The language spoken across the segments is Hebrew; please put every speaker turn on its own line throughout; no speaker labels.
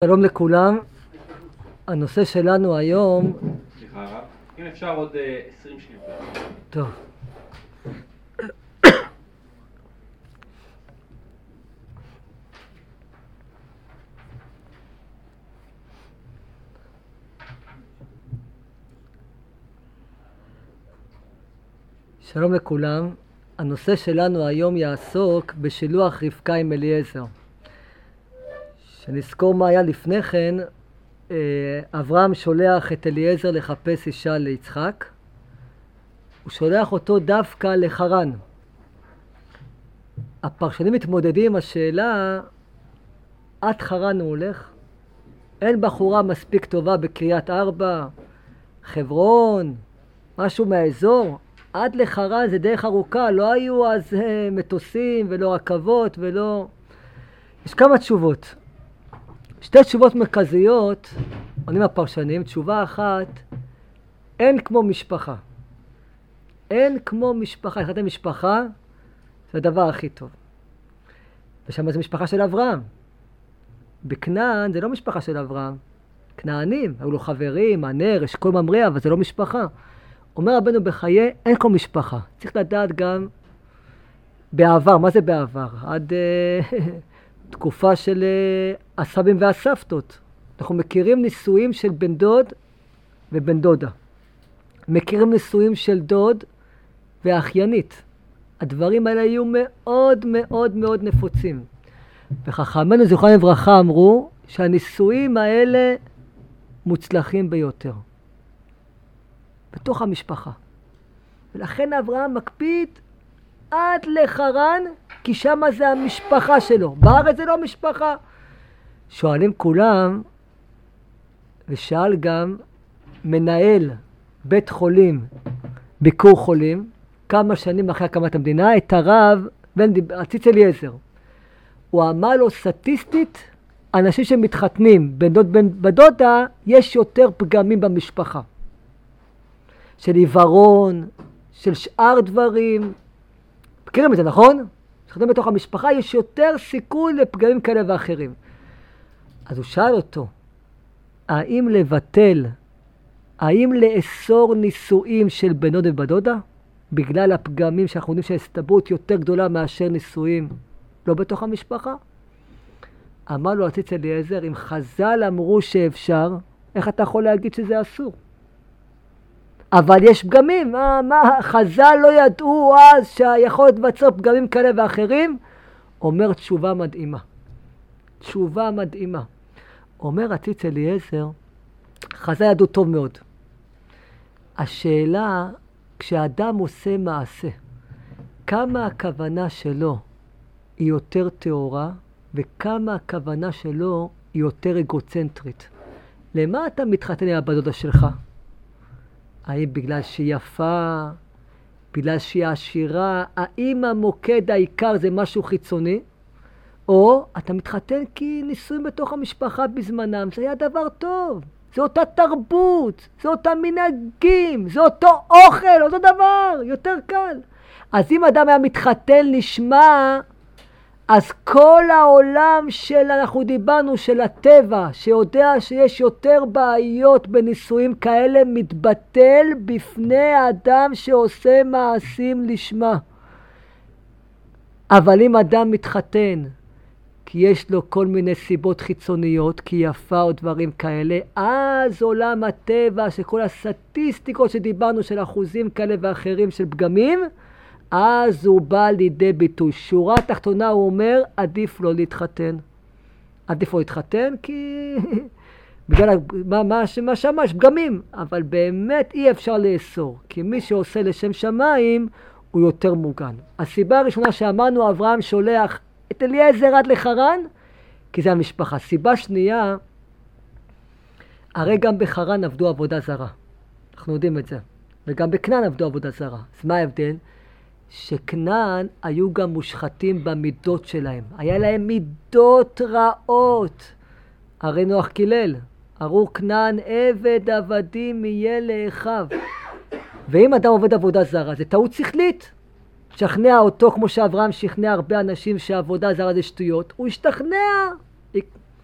שלום לכולם. הנושא שלנו היום...
סליחה הרב, אם אפשר עוד 20 שניות.
טוב. שלום לכולם. הנושא שלנו היום יעסוק בשילוח רבקה עם אליעזר. שנזכור מה היה לפני כן. אברהם שולח את אליעזר לחפש אישה ליצחק. הוא שולח אותו דווקא לחרן. הפרשנים מתמודדים עם השאלה, עד חרן הוא הולך? אין בחורה מספיק טובה בקריית ארבע, חברון, משהו מהאזור? עד לחרן זה דרך ארוכה, לא היו אז מטוסים ולא רכבות ולא... יש כמה תשובות. שתי תשובות מרכזיות, עונים הפרשנים. תשובה אחת, אין כמו משפחה. אין כמו משפחה. אחת המשפחה זה הדבר הכי טוב. ושם זה משפחה של אברהם. בכנען זה לא משפחה של אברהם. כנענים, היו לו חברים, ענר, אשכול ממריא, אבל זה לא משפחה. אומר רבנו בחיי, אין כמו משפחה. צריך לדעת גם בעבר. מה זה בעבר? עד תקופה של הסבים והסבתות. אנחנו מכירים נישואים של בן דוד ובן דודה. מכירים נישואים של דוד ואחיינית. הדברים האלה היו מאוד מאוד מאוד נפוצים. וחכמינו זיכרונם לברכה אמרו שהנישואים האלה מוצלחים ביותר. בתוך המשפחה. ולכן אברהם מקפיד עד לחרן, כי שם זה המשפחה שלו. בארץ זה לא משפחה. שואלים כולם, ושאל גם מנהל בית חולים, ביקור חולים, כמה שנים אחרי הקמת המדינה, את הרב הציץ אליעזר. הוא אמר לו סטטיסטית, אנשים שמתחתנים בין דוד בדודה, יש יותר פגמים במשפחה. של עיוורון, של שאר דברים. מכירים את זה, נכון? כשחתנים בתוך המשפחה יש יותר סיכוי לפגמים כאלה ואחרים. אז הוא שאל אותו, האם לבטל, האם לאסור נישואים של בן דוד ובדודה? בגלל הפגמים שאנחנו יודעים שההסתברות יותר גדולה מאשר נישואים לא בתוך המשפחה? אמר לו הציץ אליעזר, אם חז"ל אמרו שאפשר, איך אתה יכול להגיד שזה אסור? אבל יש פגמים. חז"ל לא ידעו אז שיכול להתבצר פגמים כאלה ואחרים? אומר תשובה מדהימה. תשובה מדהימה. אומר הציץ אליעזר, חז"ל ידעו טוב מאוד. השאלה, כשאדם עושה מעשה, כמה הכוונה שלו היא יותר טהורה, וכמה הכוונה שלו היא יותר אגוצנטרית. למה אתה מתחתן עם הבת דודה שלך? האם בגלל שהיא יפה, בגלל שהיא עשירה, האם המוקד העיקר זה משהו חיצוני? או אתה מתחתן כי נישואים בתוך המשפחה בזמנם, זה היה דבר טוב. זה אותה תרבות, זה אותם מנהגים, זה אותו אוכל, אותו דבר, יותר קל. אז אם אדם היה מתחתן לשמה, אז כל העולם אנחנו דיברנו של הטבע, שיודע שיש יותר בעיות בנישואים כאלה, מתבטל בפני האדם שעושה מעשים לשמה. אבל אם אדם מתחתן, כי יש לו כל מיני סיבות חיצוניות, כי יפה או דברים כאלה, אז עולם הטבע, שכל הסטטיסטיקות שדיברנו של אחוזים כאלה ואחרים של פגמים, אז הוא בא לידי ביטוי. שורה תחתונה הוא אומר, עדיף לא להתחתן. עדיף לא להתחתן כי... בגלל מה שמה יש פגמים. אבל באמת אי אפשר לאסור. כי מי שעושה לשם שמיים הוא יותר מוגן. הסיבה הראשונה שאמרנו, אברהם שולח את אליעזר עד לחרן, כי זה המשפחה. סיבה שנייה, הרי גם בחרן עבדו עבודה זרה. אנחנו יודעים את זה. וגם בכנען עבדו עבודה זרה. אז מה ההבדל? שכנען היו גם מושחתים במידות שלהם. היה להם מידות רעות. הרי נוח קילל, ארור כנען עבד עבדים יהיה לאחיו. ואם אדם עובד עבודה זרה, זה טעות שכלית. שכנע אותו כמו שאברהם שכנע הרבה אנשים שעבודה זרה זה שטויות. הוא השתכנע.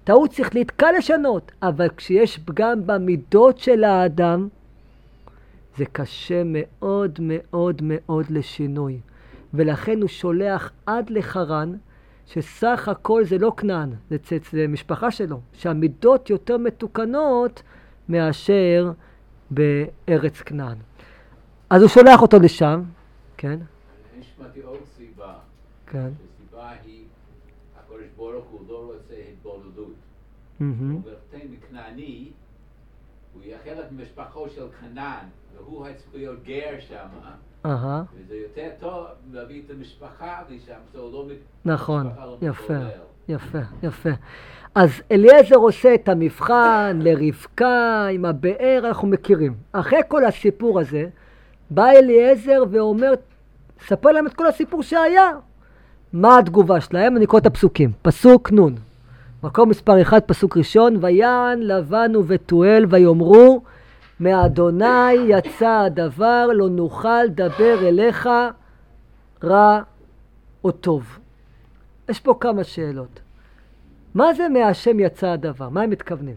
טעות שכלית קל לשנות, אבל כשיש פגם במידות של האדם, זה קשה מאוד מאוד מאוד לשינוי. ולכן הוא שולח עד לחרן, שסך הכל זה לא כנען, זה משפחה שלו, שהמידות יותר מתוקנות מאשר בארץ כנען. אז הוא שולח אותו לשם, כן?
אני שמעתי עוד סיבה.
כן.
הסיבה היא, הקדוש ברוך הוא לא רוצה התבוללות. הוא אומר, תן מכנעני, הוא יאכל את משפחו של כנען, והוא היה צריך להיות גר שם, וזה יותר טוב להביא את המשפחה לשם, זה לא
נכון, יפה, יפה, יפה. אז אליעזר עושה את המבחן לרבקה עם הבאר, אנחנו מכירים. אחרי כל הסיפור הזה, בא אליעזר ואומר, ספר להם את כל הסיפור שהיה. מה התגובה שלהם? אני קורא את הפסוקים. פסוק נון. מקום מספר 1, פסוק ראשון. ויען לבן ובתואל ויאמרו, מאדוני יצא הדבר, לא נוכל דבר אליך רע או טוב. יש פה כמה שאלות. מה זה מהשם יצא הדבר? מה הם מתכוונים?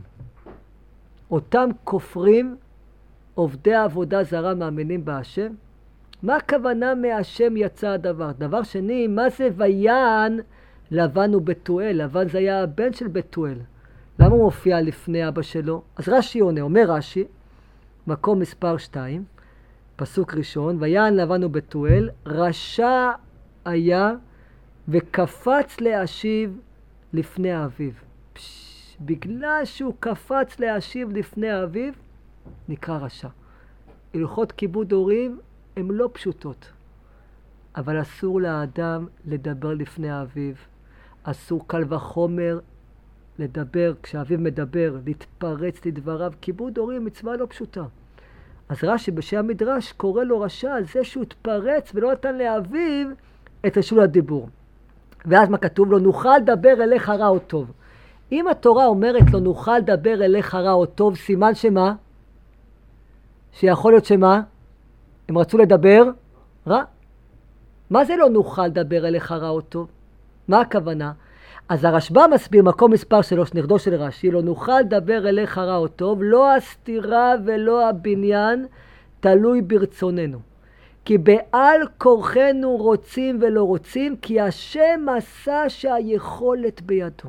אותם כופרים, עובדי עבודה זרה מאמינים בהשם? מה הכוונה מהשם יצא הדבר? דבר שני, מה זה ויען לבן ובתואל? לבן זה היה הבן של בתואל. למה הוא מופיע לפני אבא שלו? אז רש"י עונה, אומר רש"י, מקום מספר 2, פסוק ראשון, ויען לבן ובתואל, רשע היה וקפץ להשיב לפני אביו. בגלל שהוא קפץ להשיב לפני אביו, נקרא רשע. הלכות כיבוד הורים הן לא פשוטות, אבל אסור לאדם לדבר לפני אביו. אסור קל וחומר לדבר, כשאביו מדבר, להתפרץ לדבריו. כיבוד הורים מצווה לא פשוטה. אז רש"י בשם המדרש קורא לו רשע על זה שהוא התפרץ ולא נתן לאביו את רשות הדיבור. ואז מה כתוב לו? נוכל לדבר אליך רע או טוב. אם התורה אומרת לו נוכל לדבר אליך רע או טוב, סימן שמה? שיכול להיות שמה? הם רצו לדבר רע. מה זה לא נוכל לדבר אליך רע או טוב? מה הכוונה? אז הרשב"א מסביר מקום מספר 3, נכדו של רש"י, לא נוכל לדבר אליך רע או טוב, לא הסתירה ולא הבניין תלוי ברצוננו. כי בעל כורחנו רוצים ולא רוצים, כי השם עשה שהיכולת בידו.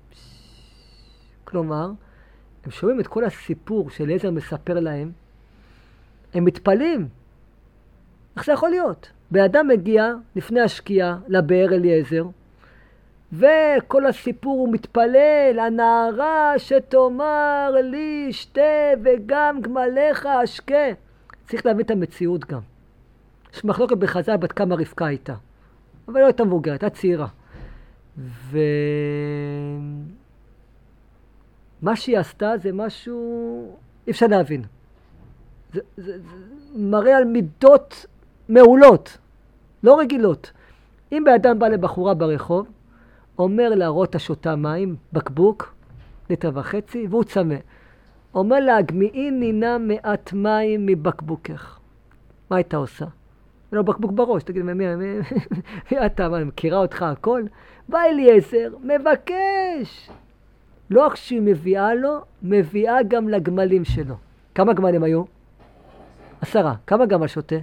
כלומר, הם שומעים את כל הסיפור שאליעזר מספר להם, הם מתפלאים. איך זה יכול להיות? באדם מגיע לפני השקיעה לבאר אליעזר, וכל הסיפור הוא מתפלל, הנערה שתאמר לי שתה וגם גמליך אשקה. צריך להבין את המציאות גם. יש מחלוקת בחז"ל בת כמה רבקה הייתה, אבל לא הייתה מבוגרת, הייתה צעירה. מה שהיא עשתה זה משהו אי אפשר להבין. זה מראה על מידות מעולות, לא רגילות. אם באדם בא לבחורה ברחוב, אומר לה רותה שותה מים, בקבוק, 1.5 ליטר, והוא צמא. אומר לה, גמיעי נינה מעט מים מבקבוקך. מה הייתה עושה? לא בקבוק בראש, תגיד, מי אתה, מה, מכירה אותך הכל? בא אליעזר, מבקש. לא רק שהיא מביאה לו, מביאה גם לגמלים שלו. כמה גמלים היו? 10. כמה גמל שותה?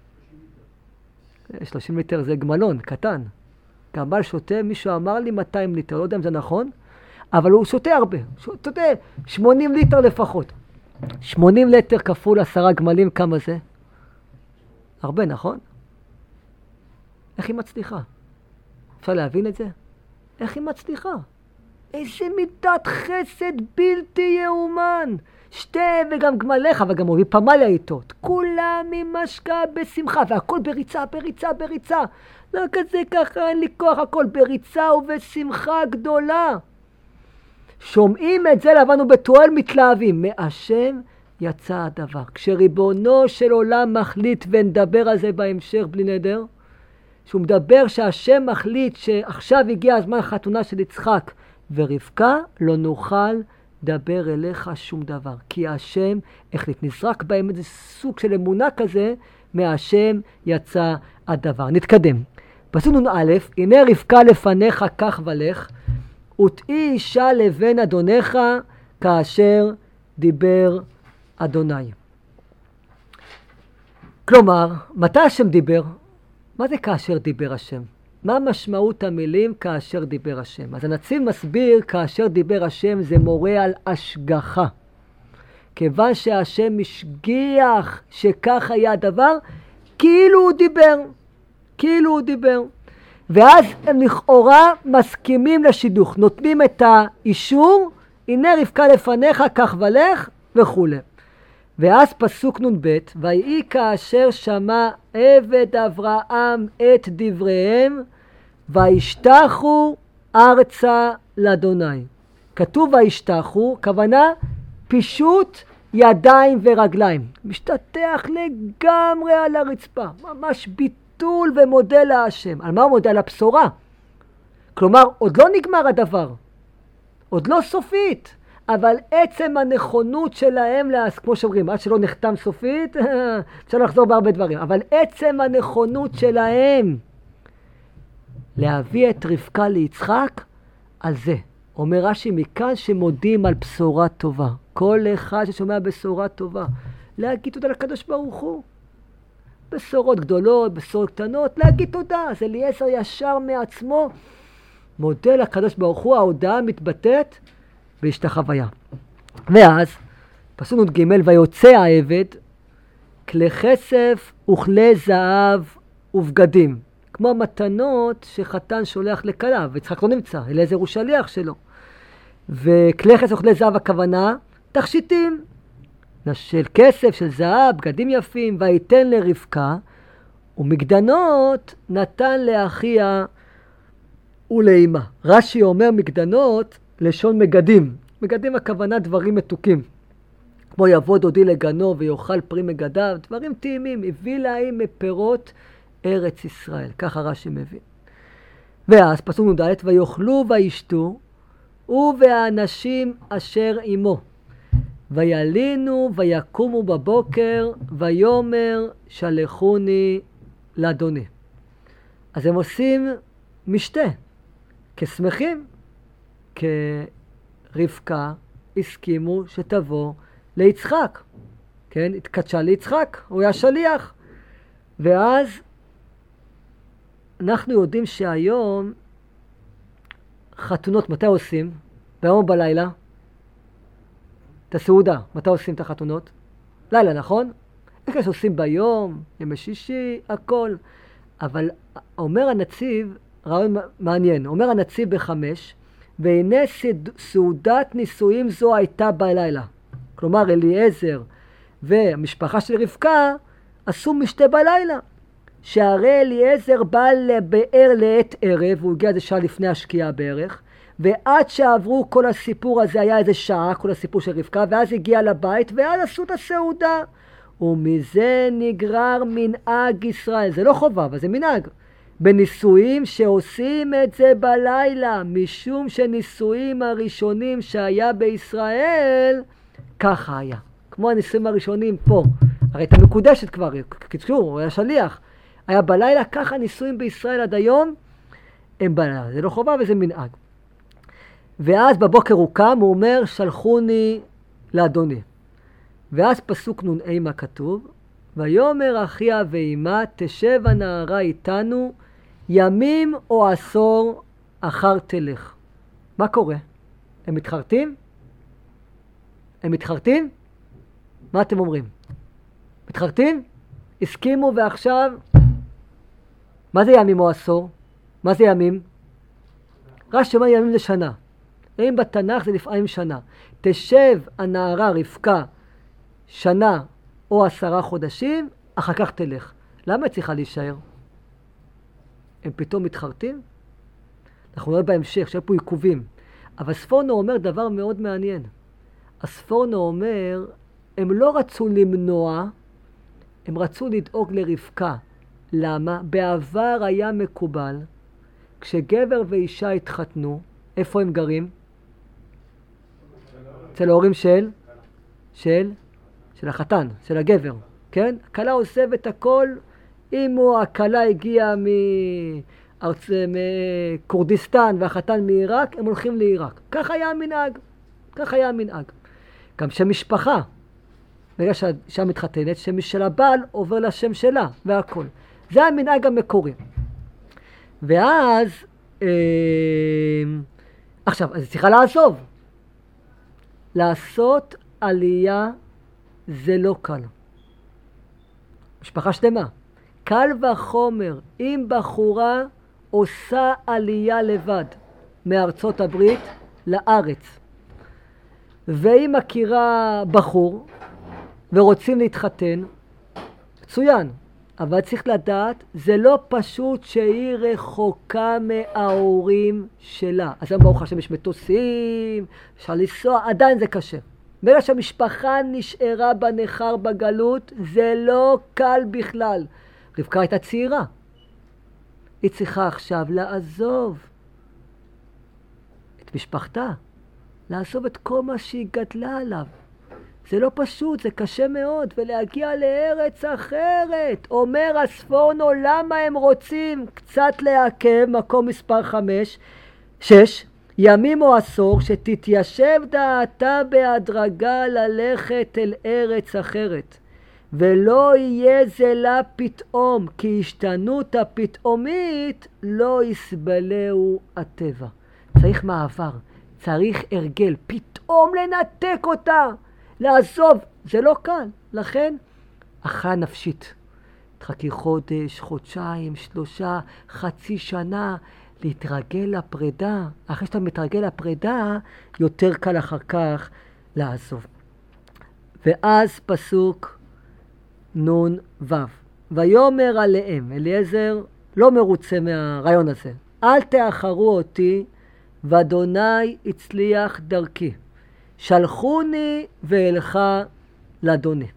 30 ליטר זה גמלון, קטן. גמל שותה, מישהו אמר לי 200 ליטר, לא יודע אם זה נכון, אבל הוא שותה הרבה. שותה 80 ליטר לפחות. 80 ליטר כפול 10 גמלים, כמה זה? הרבה, נכון? איך היא מצליחה? אפשר להבין את זה? איך היא מצליחה? איזה מידת חסד בלתי יאומן. שתה וגם גמליך, וגם הוא פמליה איתו. כולם ממשקה בשמחה, והכל בריצה, בריצה, בריצה. לא כזה ככה, אין לי כוח, הכל בריצה ובשמחה גדולה. שומעים את זה לבן ובתואל מתלהבים. מהשם יצא הדבר. כשריבונו של עולם מחליט, ונדבר על זה בהמשך בלי נדר, שהוא מדבר שהשם מחליט שעכשיו הגיע הזמן חתונה של יצחק ורבקה, לא נוכל דבר אליך שום דבר. כי השם החליט. נזרק בהם איזה סוג של אמונה כזה, מהשם יצא הדבר. נתקדם. פסוק נ"א, הנה רבקה לפניך כך ולך, ותהי אישה לבן אדונך כאשר דיבר אדוני. כלומר, מתי השם דיבר? מה זה כאשר דיבר השם? מה משמעות המילים כאשר דיבר השם? אז הנציב מסביר כאשר דיבר השם זה מורה על השגחה. כיוון שהשם משגיח שכך היה הדבר, כאילו הוא דיבר. כאילו הוא דיבר. ואז הם לכאורה מסכימים לשידוך, נותנים את האישור, הנה רבקה לפניך, כך ולך וכו'. ואז פסוק נ"ב, ויהי כאשר שמע עבד אברהם את דבריהם, וישתחו ארצה לאדוני. כתוב וישתחו, כוונה פישוט ידיים ורגליים. משתטח לגמרי על הרצפה, ממש ביטול ומודה להשם. על מה הוא מודה? על הבשורה. כלומר, עוד לא נגמר הדבר, עוד לא סופית. אבל עצם הנכונות שלהם, כמו שאומרים, עד שלא נחתם סופית, אפשר לחזור בהרבה דברים, אבל עצם הנכונות שלהם להביא את רבקה ליצחק, על זה. אומר רש"י מכאן שמודים על בשורה טובה. כל אחד ששומע בשורה טובה, להגיד תודה לקדוש ברוך הוא. בשורות גדולות, בשורות קטנות, להגיד תודה. אז אליעזר ישר מעצמו מודה לקדוש ברוך הוא, ההודעה מתבטאת בהשתחוויה. ואז, פסוק נ"ג, ויוצא העבד כלי כסף וכלי זהב ובגדים. כמו מתנות שחתן שולח לכלה, ויצחק לא נמצא, אליעזר הוא שליח שלו. וכלי כסף וכלי זהב הכוונה, תכשיטים של כסף, של זהב, בגדים יפים, ויתן לרבקה, ומגדנות נתן לאחיה ולאמה. רש"י אומר מגדנות, לשון מגדים. מגדים הכוונה דברים מתוקים. כמו יבוא דודי לגנו ויאכל פרי מגדיו, דברים טעימים, הביא להם מפירות ארץ ישראל. ככה רש"י מבין. ואז פסוק נ"ד, ויאכלו וישתו, הוא והאנשים אשר עמו. וילינו ויקומו בבוקר, ויאמר שלחוני לאדוני. אז הם עושים משתה, כשמחים, כרבקה הסכימו שתבוא ליצחק. כן, התקדשה ליצחק, הוא היה שליח. ואז אנחנו יודעים שהיום חתונות, מתי עושים? ביום או בלילה? את הסעודה, מתי עושים את החתונות? לילה, נכון? יש כאלה שעושים ביום, ימי שישי, הכל. אבל אומר הנציב, רעיון מעניין, אומר הנציב ב5, והנה סעודת נישואים זו הייתה בלילה. כלומר, אליעזר והמשפחה של רבקה עשו משתה בלילה. שהרי אליעזר בא לבאר לעת ערב, הוא הגיע איזה שעה לפני השקיעה בערך, ועד שעברו כל הסיפור הזה היה איזה שעה, כל הסיפור של רבקה, ואז הגיע לבית, ואז עשו את הסעודה. ומזה נגרר מנהג ישראל. זה לא חובה, אבל זה מנהג. בנישואים שעושים את זה בלילה, משום שנישואים הראשונים שהיה בישראל, ככה היה. כמו הנישואים הראשונים פה. הרי הייתה מקודשת כבר, קצור, הוא היה שליח. היה בלילה, ככה נישואים בישראל עד היום, הם בלילה. זה לא חובה וזה מנהג. ואז בבוקר הוא קם, הוא אומר, שלחוני לאדוני. ואז פסוק נ"ה מה כתוב, ויאמר אחיה ואימה, תשב הנערה איתנו, ימים או עשור אחר תלך. מה קורה? הם מתחרטים? הם מתחרטים? מה אתם אומרים? מתחרטים? הסכימו ועכשיו? מה זה ימים או עשור? מה זה ימים? רש"י אומר ימים זה שנה. אם בתנ"ך זה לפעמים שנה. תשב הנערה רבקה שנה או 10 חודשים, אחר כך תלך. למה היא צריכה להישאר? הם פתאום מתחרטים? אנחנו נראה בהמשך שיש פה עיכובים. אבל ספורנו אומר דבר מאוד מעניין. הספורנו אומר, הם לא רצו למנוע, הם רצו לדאוג לרבקה. למה? בעבר היה מקובל, כשגבר ואישה התחתנו, איפה הם גרים? אצל ההורים של החתן, של הגבר, כן? הכלה עוזבת הכל, אם הכלה הגיעה מכורדיסטן והחתן מעיראק, הם הולכים לעיראק. כך היה המנהג. כך היה המנהג. גם שם משפחה. בגלל שהאישה מתחתנת, שם של הבעל עובר לשם שלה, והכל. זה המנהג המקורי. ואז, עכשיו, אז היא צריכה לעזוב. לעשות עלייה זה לא קל. משפחה שלמה. קל וחומר, אם בחורה עושה עלייה לבד מארצות הברית לארץ, והיא מכירה בחור ורוצים להתחתן, מצוין, אבל צריך לדעת, זה לא פשוט שהיא רחוקה מההורים שלה. אז היום ברוך השם יש מטוסים, אפשר לנסוע, עדיין זה קשה. בגלל שהמשפחה נשארה בנחר בגלות, זה לא קל בכלל. רבקה הייתה צעירה. היא צריכה עכשיו לעזוב את משפחתה, לעזוב את כל מה שהיא גדלה עליו. זה לא פשוט, זה קשה מאוד, ולהגיע לארץ אחרת. אומר הספורנו, למה הם רוצים קצת לעכב, מקום מספר 6, ימים או עשור, שתתיישב דעתה בהדרגה ללכת אל ארץ אחרת, ולא יהיה זה לה פתאום, כי השתנות הפתאומית לא יסבלהו הטבע. צריך מעבר, צריך הרגל, פתאום לנתק אותה. לעזוב, זה לא קל, לכן הכרעה נפשית. תחכי חודש, חודשיים, 3, חצי שנה, להתרגל לפרידה. אחרי שאתה מתרגל לפרידה, יותר קל אחר כך לעזוב. ואז פסוק נון ו' ויאמר עליהם, אליעזר לא מרוצה מהרעיון הזה. אל תאחרו אותי, ואדוני הצליח דרכי. שלחוני ואלכה לאדוני.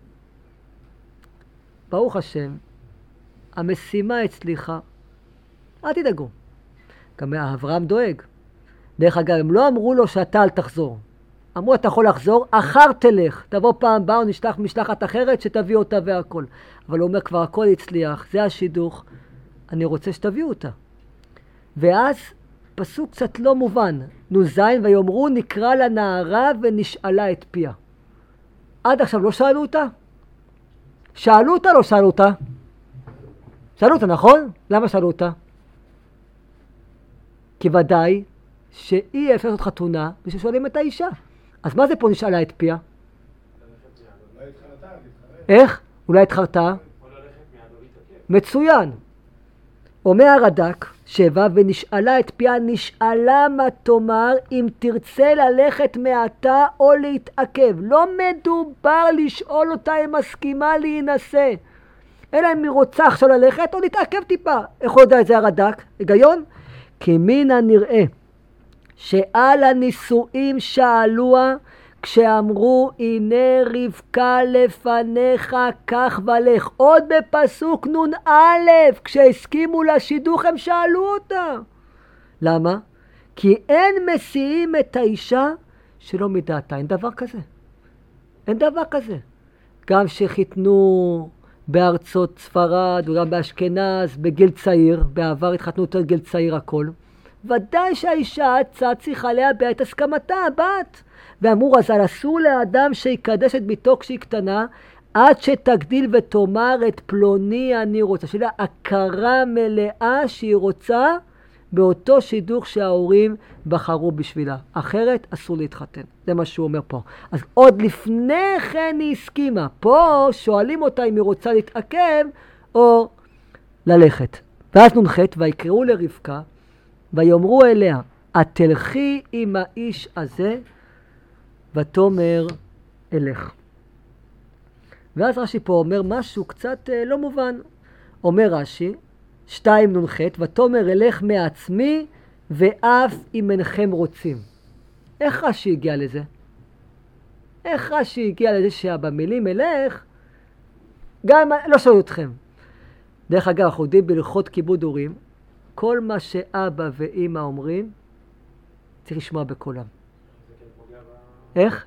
ברוך השם, המשימה הצליחה. אל תדאגו. גם אברהם דואג. דרך אגב, הם לא אמרו לו שאתה אל תחזור. אמרו, אתה יכול לחזור, אחר תלך. תבוא פעם באה, נשלח משלחת אחרת שתביא אותה והכל. אבל הוא אומר, כבר הכל הצליח, זה השידוך. אני רוצה שתביאו אותה. ואז פסוק קצת לא מובן. נ"ז ויאמרו נקרא לנערה ונשאלה את פיה. עד עכשיו לא שאלו אותה? שאלו אותה, לא שאלו אותה? שאלו אותה, נכון? למה שאלו אותה? כי ודאי שאי אפשר לעשות חתונה וששואלים את האישה. אז מה זה פה נשאלה את פיה? איך? אולי התחרתה? מצוין. אומר הרד"ק 7 ונשאלה את פיה, נשאלה מה תאמר אם תרצה ללכת מעתה או להתעכב. לא מדובר לשאול אותה אם מסכימה להינשא, אלא אם היא רוצה עכשיו ללכת או להתעכב טיפה. איך הוא יודע את זה הרד"ק? היגיון? כי מן הנראה שעל הנישואים שאלוה כשאמרו הנה רבקה לפניך כך ולך. עוד בפסוק נ"א כשהסכימו לשידוך הם שאלו אותה. למה? כי אין מסיעים את האישה שלא מדעתה. אין דבר כזה. אין דבר כזה. גם שחיתנו בארצות ספרד וגם באשכנז בגיל צעיר, בעבר התחתנו יותר גיל צעיר הכל, ודאי שהאישה צריכה להביע את הסכמתה, הבת. ואמרו, אז אסור לאדם שיקדש את ביתו כשהיא קטנה, עד שתגדיל ותאמר את פלוני אני רוצה. שלה הכרה מלאה שהיא רוצה באותו שידוך שההורים בחרו בשבילה. אחרת אסור להתחתן. זה מה שהוא אומר פה. אז עוד לפני כן היא הסכימה. פה שואלים אותה אם היא רוצה להתעכב או ללכת. ואז נ"ח ויקראו לרבקה ויאמרו אליה, את תלכי עם האיש הזה ותאמר אלך. ואז רש"י פה אומר משהו קצת לא מובן. אומר רש"י 2 נ"ח ותאמר אלך מעצמי ואף אם אינכם רוצים. איך רש"י הגיע לזה? איך רש"י הגיע לזה שבמילים אלך גם לא שואל אתכם? דרך אגב, אנחנו יודעים בהלכות כיבוד הורים, כל מה שאבא ואמא אומרים צריך לשמוע בקולם. איך?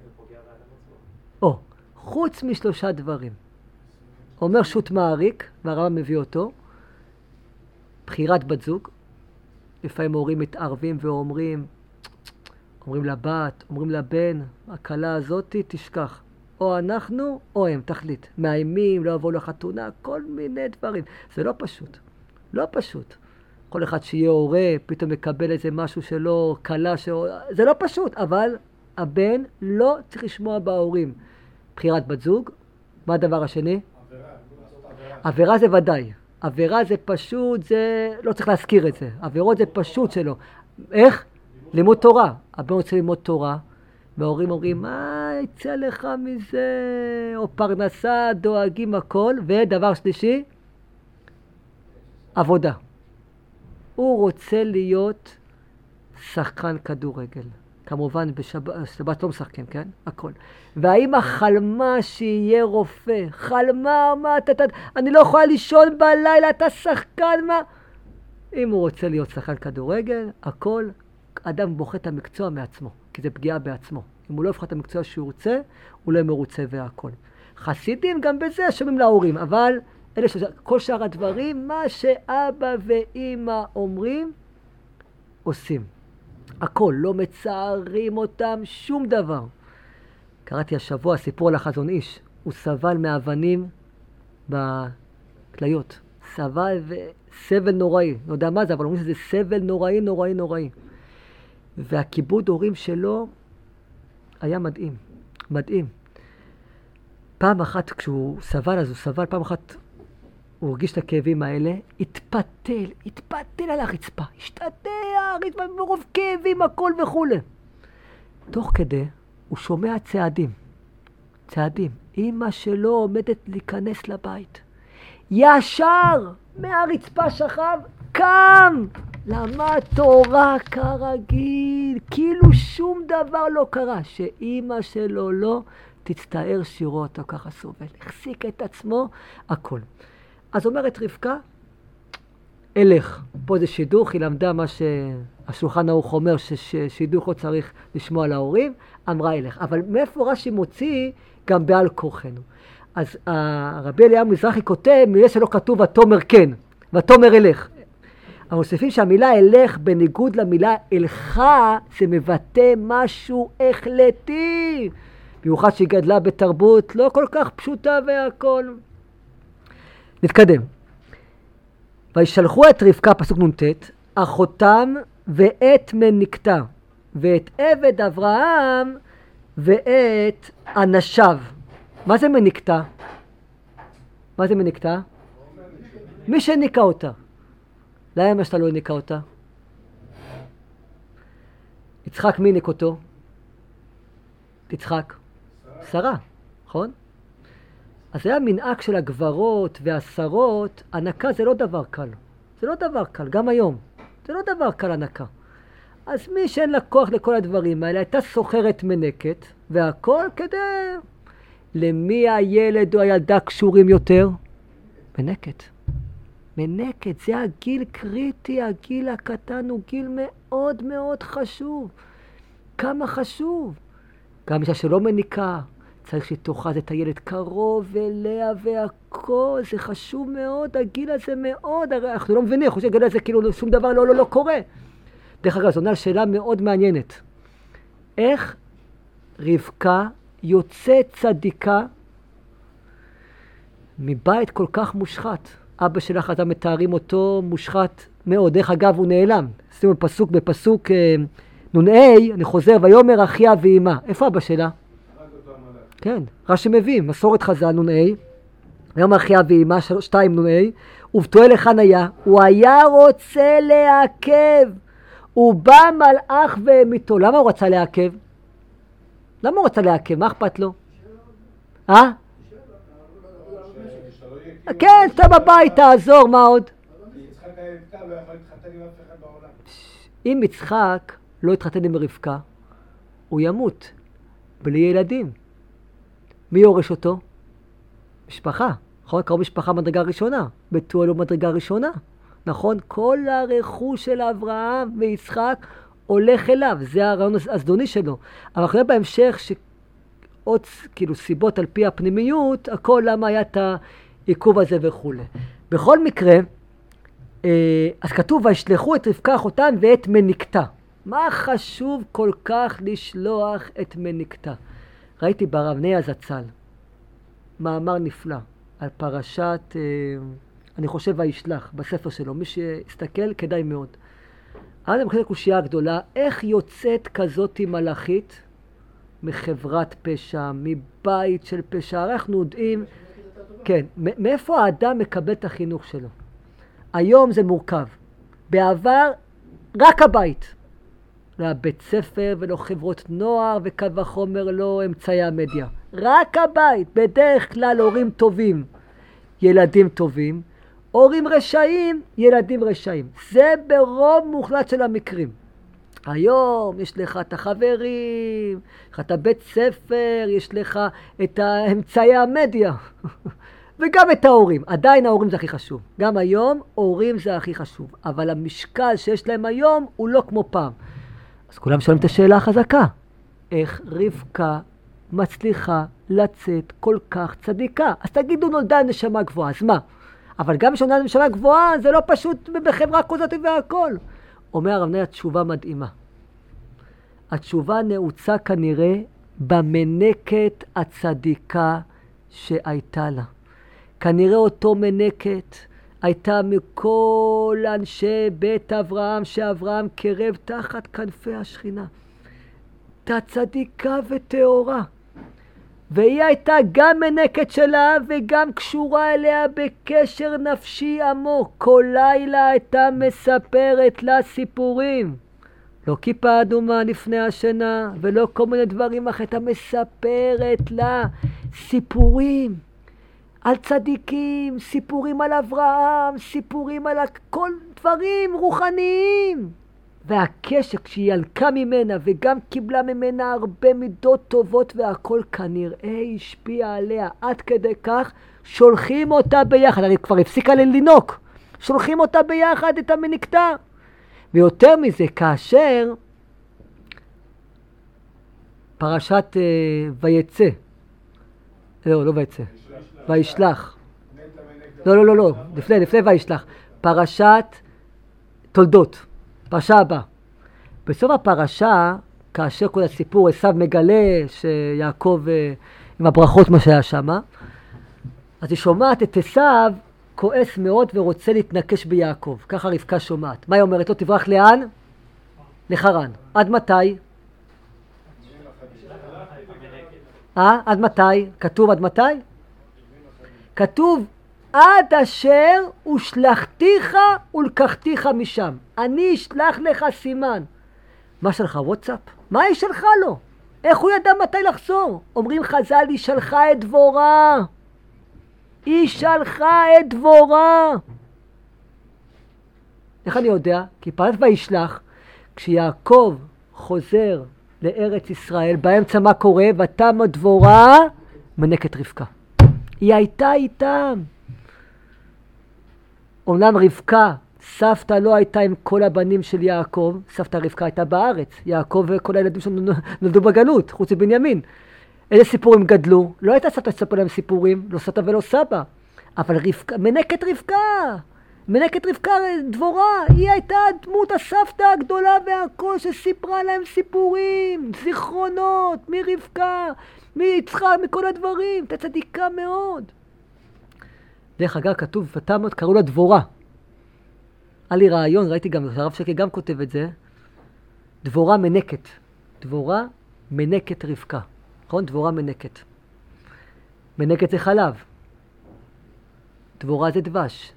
חוץ מ3 דברים. אומר שו"ת מעריק, והרמב"ם מביא אותו, בחירת בת זוג. לפעמים הורים מתערבים ואומרים, אומרים לבת, אומרים לבן, הכלה הזאת תשכח. או אנחנו או הם, תחליט. מאיימים, לא יבואו לחתונה, כל מיני דברים. זה לא פשוט. לא פשוט. כל אחד שיהיה הורה, פתאום מקבל איזה משהו שלא קלה, זה לא פשוט, אבל הבן לא צריך לשמוע בהורים. בחירת בת זוג, מה הדבר השני? עבירה זה ודאי. עבירה זה פשוט, זה לא צריך להזכיר את זה. עבירות זה פשוט שלא. איך? לימוד תורה. הבן רוצה ללמוד תורה, וההורים אומרים, מה יצא לך מזה? או פרנסה, דואגים הכל. ודבר שלישי, עבודה. הוא רוצה להיות שחקן כדורגל. כמובן בשבת לא משחקים, כן? הכל. והאמא חלמה שיהיה רופא. חלמה, מה אתה, אני לא יכולה לישון בלילה, אתה שחקן, מה? אם הוא רוצה להיות שחקן כדורגל, הכל, אדם בוחר את המקצוע מעצמו, כי זה פגיעה בעצמו. אם הוא לא יבחר את המקצוע שהוא רוצה, הוא לא מרוצה והכל. חסידים גם בזה שומעים להורים, אבל אלה כל שאר הדברים, מה שאבא ואמא אומרים, עושים. הכל, לא מצערים אותם, שום דבר. קראתי השבוע סיפור על החזון איש. הוא סבל מאבנים בכליות. סבל וסבל נוראי. לא יודע מה זה, אבל אומרים שזה סבל נוראי, נוראי, נוראי. והכיבוד הורים שלו היה מדהים. מדהים. פעם אחת כשהוא סבל, אז הוא סבל, פעם אחת הוא הרגיש את הכאבים האלה, התפתל על הרצפה, השתתע, הרצפה מרוב כאבים, הכל וכו'. תוך כדי, הוא שומע צעדים. אמא שלו עומדת להיכנס לבית. ישר מהרצפה שכב, קם, למד תורה כרגיל, כאילו שום דבר לא קרה, שאמא שלו לא תצטער שירו אותו ככה סובל. החזיק את עצמו, הכל. אז אומרת רבקה, אלך. פה זה שידוך, היא למדה מה שהשולחן ערוך אומר, ששידוך לא צריך לשמוע להורים, אמרה אלך. אבל מאיפה רש"י מוציא גם בעל כורחנו. אז הרבי אליהו מזרחי כותב, מילה שלא כתוב ותאמר כן, ותאמר אלך. אבל מוסיפים שהמילה אלך בניגוד למילה אלכה, זה מבטא משהו החלטי. במיוחד שהיא גדלה בתרבות לא כל כך פשוטה והכל. נתקדם. וישלחו את רבקה, פסוק נ"ט, אחותם ואת מניקתה, ואת עבד אברהם ואת אנשיו. מה זה מניקתה? מה זה מניקתה? מי שניקה אותה. למה שאתה לא ניקה אותה? יצחק מי ניק אותו? יצחק. שרה, נכון? אז היה מנהג של הגברות והשרות, הנקה זה לא דבר קל. זה לא דבר קל, גם היום. זה לא דבר קל הנקה. אז מי שאין לה כוח לכל הדברים האלה, הייתה סוחרת מנקת, והכל כדי... למי הילד או הילדה קשורים יותר? מנקת. מנקת, זה הגיל קריטי, הגיל הקטן הוא גיל מאוד מאוד חשוב. כמה חשוב. גם אישה שלא מניקה, צריך שתאחז את הילד קרוב אליה והכל, זה חשוב מאוד, הגיל הזה מאוד, הרי אנחנו לא מבינים, חושב שהגיל הזה כאילו שום דבר לא קורה. דרך אגב, זו עונה שאלה מאוד מעניינת. איך רבקה יוצאת צדיקה מבית כל כך מושחת? אבא שלך אז מתארים אותו מושחת מאוד. דרך אגב, הוא נעלם. שימו פסוק בפסוק נ"ה, אני חוזר, ויאמר אחיה ואימה. איפה אבא שלה? כן, רש"י מביא, מסורת חז"ל נ"ה, ויאמר אחיה ואימה, 2 נ"ה, ובתואל היכן היה? הוא היה רוצה לעכב. הוא בא מלאך והמיתו. למה הוא רצה לעכב? למה הוא רצה לעכב? מה אכפת לו? כן, אתה בבית, תעזור, מה עוד? אם יצחק לא יתחתן עם רבקה, הוא ימות בלי ילדים. מי יורש אותו? משפחה. נכון? קראו משפחה מדרגה ראשונה. בתואל הוא מדרגה ראשונה. נכון? כל הרכוש של אברהם ויצחק הולך אליו. זה הרעיון הזדוני שלו. אבל אחרי בהמשך שעוד כאילו סיבות על פי הפנימיות, הכל למה היה את העיכוב הזה וכו'. בכל מקרה, אז כתוב, וישלחו את רבקה אחותן ואת מניקתה. מה חשוב כל כך לשלוח את מניקתה? ראיתי ברב ניה זצ"ל, מאמר נפלא, על פרשת, אני חושב, וישלח, בספר שלו. מי שיסתכל, כדאי מאוד. אז אני חושב קושייה גדולה, איך יוצאת כזאת מלאכית מחברת פשע, מבית של פשע? אנחנו יודעים, כן, מאיפה האדם מקבל את החינוך שלו? היום זה מורכב. בעבר, רק הבית. לא בית ספר ולא חברות נוער וקל וחומר לא אמצעי המדיה. רק הבית. בדרך כלל הורים טובים, ילדים טובים. הורים רשעים, ילדים רשעים. זה ברוב מוחלט של המקרים. היום יש לך את החברים, יש לך את הבית ספר, יש לך את אמצעי המדיה. וגם את ההורים. עדיין ההורים זה הכי חשוב. גם היום הורים זה הכי חשוב. אבל המשקל שיש להם היום הוא לא כמו פעם. אז כולם שואלים את השאלה החזקה. איך רבקה מצליחה לצאת כל כך צדיקה? אז תגידו, נולדה נשמה גבוהה, אז מה? אבל גם כשנולדה נשמה גבוהה זה לא פשוט בחברה כזאת והכל. אומר הרב ניה תשובה מדהימה. התשובה נעוצה כנראה במנקת הצדיקה שהייתה לה. כנראה אותו מנקת הייתה מכל אנשי בית אברהם, שאברהם קרב תחת כנפי השכינה. הייתה צדיקה וטהורה. והיא הייתה גם מנקת שלה וגם קשורה אליה בקשר נפשי עמוק. כל לילה הייתה מספרת לה סיפורים. לא כיפה אדומה לפני השינה ולא כל מיני דברים אחרים. הייתה מספרת לה סיפורים. על צדיקים, סיפורים על אברהם, סיפורים על כל דברים רוחניים. והקשר כשהיא ילקה ממנה וגם קיבלה ממנה הרבה מידות טובות והכל כנראה השפיע עליה עד כדי כך שולחים אותה ביחד. הרי כבר הפסיקה ללינוק. שולחים אותה ביחד את המניקתה. ויותר מזה, כאשר פרשת ויצא, לא ויצא, וישלח. לא, לפני וישלח. פרשת תולדות, פרשה הבאה. בסוף הפרשה, כאשר כל הסיפור, עשיו מגלה שיעקב עם הברכות מה שהיה שם, אז היא שומעת את עשיו כועס מאוד ורוצה להתנקש ביעקב. ככה רבקה שומעת. מה היא אומרת לו? תברח לאן? לחרן. עד מתי? עד מתי? כתוב עד מתי? כתוב עד אשר ושלחתיך ולקחתיך משם. אני אשלח לך סימן. מה שלך? וואטסאפ? מה היא שלחה לו? איך הוא ידע מתי לחזור? אומרים חז"ל, היא שלחה את דבורה. היא שלחה את דבורה. איך אני יודע? כי פרשת וישלח, כשיעקב חוזר לארץ ישראל, באמצע מה קורה? ותמה דבורה מנקת רבקה. היא הייתה איתם. אומנם רבקה, סבתא לא הייתה עם כל הבנים של יעקב, סבתא רבקה הייתה בארץ. יעקב וכל הילדים שלנו נולדו בגלות, חוץ מבנימין. איזה סיפורים גדלו? לא הייתה סבתא שתספר להם סיפורים, לא סבתא ולא סבא. אבל רבקה, מנקת רבקה דבורה, היא הייתה דמות הסבתא הגדולה והכל שסיפרה להם סיפורים, זיכרונות, מרבקה, מיצחק, מכל הדברים. הייתה צדיקה מאוד. דרך אגב כתוב, ותמות קראו לה דבורה. היה לי רעיון, ראיתי גם, הרב שקי גם כותב את זה, דבורה מנקת. דבורה מנקת רבקה. נכון? דבורה מנקת. מנקת זה חלב. דבורה זה דבש.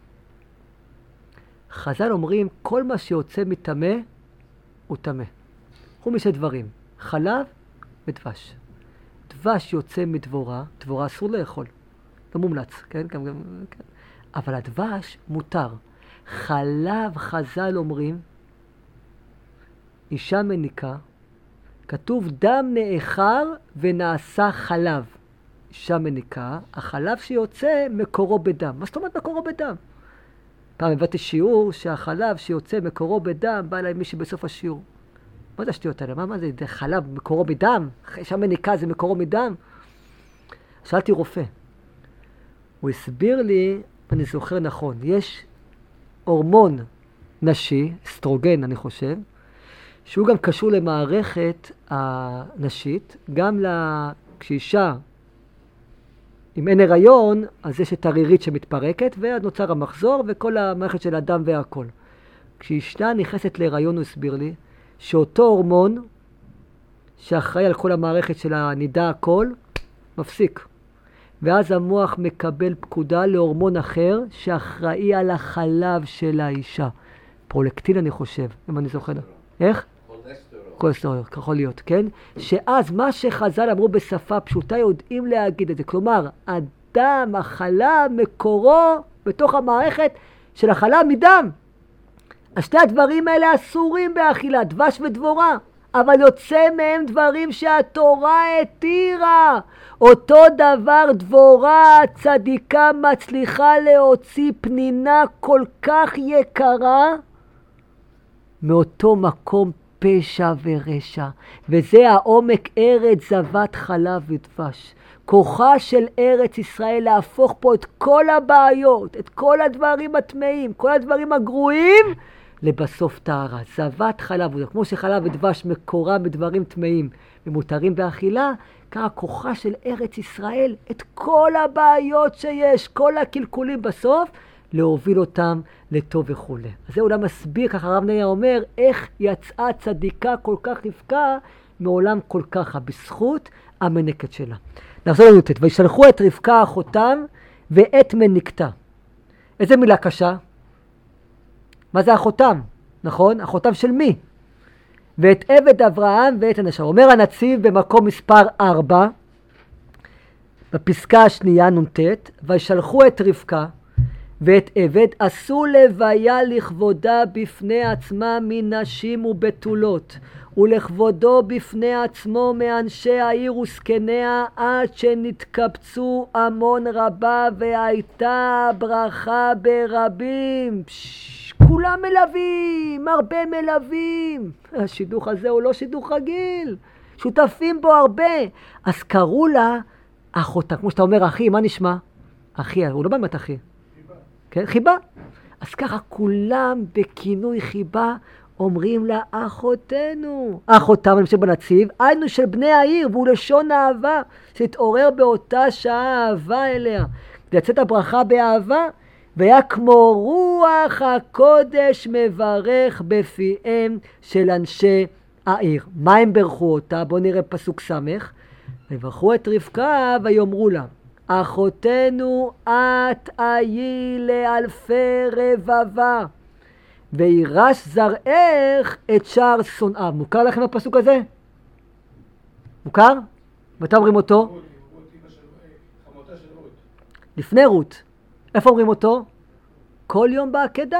חז"ל אומרים, כל מה שיוצא מטמא הוא טמא. הוא משני דברים, חלב ודבש. דבש יוצא מדבורה, דבורה אסור לאכול. לא מומלץ, כן? כן. אבל הדבש מותר. חלב, חז"ל אומרים, אישה מניקה, כתוב דם נאחר ונעשה חלב. אישה מניקה, החלב שיוצא מקורו בדם. מה זאת אומרת מקורו בדם? פעם הבאתי שיעור שהחלב שיוצא מקורו בדם, בא אליי מישהו בסוף השיעור. מה זה השטויות האלה? מה זה? זה חלב מקורו בדם? אישה מניקה זה מקורו מדם? שאלתי רופא. הוא הסביר לי, אני זוכר נכון, יש הורמון נשי, אסטרוגן אני חושב, שהוא גם קשור למערכת הנשית, גם כשאישה אם אין הריון, אז יש את הרירית שמתפרקת, ואז נוצר המחזור וכל המערכת של הדם והכל. כשאישה נכנסת להיריון, הוא הסביר לי, שאותו הורמון שאחראי על כל המערכת של הנידה הכל, מפסיק. ואז המוח מקבל פקודה להורמון אחר שאחראי על החלב של האישה. פרולקטין אני חושב, אם אני זוכר. איך? קולסטרול, יכול להיות, כן? שאז מה שחז"ל אמרו בשפה פשוטה יודעים להגיד את זה. כלומר, הדם, החלב, מקורו בתוך המערכת של החלב מדם. אז שני הדברים האלה אסורים באכילה, דבש ודבורה. אבל יוצא מהם דברים שהתורה התירה. אותו דבר דבורה צדיקה מצליחה להוציא פנינה כל כך יקרה מאותו מקום פשע ורשע. וזה העומק ארץ זבת חלב ודבש. כוחה של ארץ ישראל להפוך פה את כל הבעיות, את כל הדברים הטמאים, כל הדברים הגרועים, לבסוף טהרה. זבת חלב, כמו שחלב ודבש מקורה בדברים טמאים ומותרים באכילה, ככה כוחה של ארץ ישראל, את כל הבעיות שיש, כל הקלקולים בסוף, להוביל אותם לטוב וכו'. אז זה אולי מסביר, ככה הרב נריה אומר, איך יצאה צדיקה כל כך רבקה מעולם כל כך, בזכות המנקת שלה. נחזור לנו לתת, וישלחו את רבקה אחותם ואת מנקתה. איזה מילה קשה? מה זה אחותם? נכון? אחותם של מי? ואת עבד אברהם ואת הנשר. אומר הנציב במקום מספר 4, בפסקה השנייה נ"ט, וישלחו את רבקה ואת עבד, עשו לוויה לכבודה בפני עצמה מנשים ובתולות, ולכבודו בפני עצמו מאנשי העיר וזקניה, עד שנתקבצו המון רבה והייתה ברכה ברבים. כולם מלווים, הרבה מלווים. השידוך הזה הוא לא שידוך רגיל, שותפים בו הרבה. אז קראו לה אחותה, כמו שאתה אומר אחי, מה נשמע? אחי, הוא לא באמת אחי. כן? חיבה. אז ככה כולם בכינוי חיבה אומרים לה אחותנו. אחותם, אני חושב בנציב, היינו של בני העיר, והוא לשון אהבה, שהתעורר באותה שעה אהבה אליה. ויצאת הברכה באהבה, והיה כמו רוח הקודש מברך בפיהם של אנשי העיר. מה הם ברכו אותה? בואו נראה פסוק סמך. וברכו את רבקה ויאמרו לה, אחותנו את היי לאלפי רבבה, וירש זרעך את שער שונאיו. מוכר לכם הפסוק הזה? מוכר? מתי אומרים אותו? לפני רות. איפה אומרים אותו? כל יום בעקדה.